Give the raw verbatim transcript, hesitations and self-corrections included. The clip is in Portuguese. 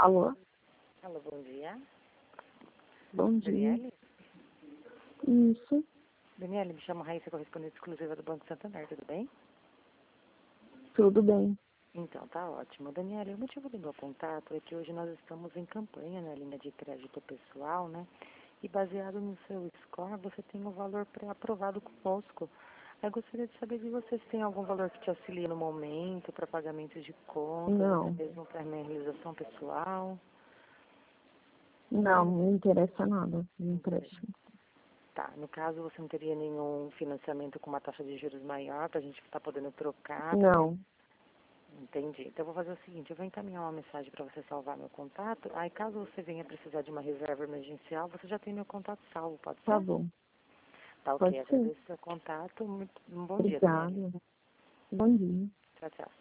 Alô? Alô, bom dia. Bom dia. Daniele? Isso, Daniele, me chamo Raíssa, correspondente exclusiva do Banco Santander, tudo bem? tudo bem. Então, tá ótimo. Daniele, o motivo do meu contato é que hoje nós estamos em campanha na linha de crédito pessoal, né? E baseado no seu score, você tem um valor pré-aprovado conosco. Eu gostaria de saber de vocês se tem algum valor que te auxilia no momento, para pagamentos de contas, até Não, mesmo para minha realização pessoal. não, não me interessa nada. Me Interessa. empréstimo. Tá, no caso você não teria nenhum financiamento com uma taxa de juros maior para a gente estar podendo trocar? Não, Entendi. Então eu vou fazer o seguinte, eu vou encaminhar uma mensagem para você salvar meu contato, aí caso você venha precisar de uma reserva emergencial, você já tem meu contato salvo, pode tá ser? bom. Tá Pode ok, ser. agradeço o seu contato, muito, um bom dia, Daniela. Obrigada. Bom dia. Tchau, tchau.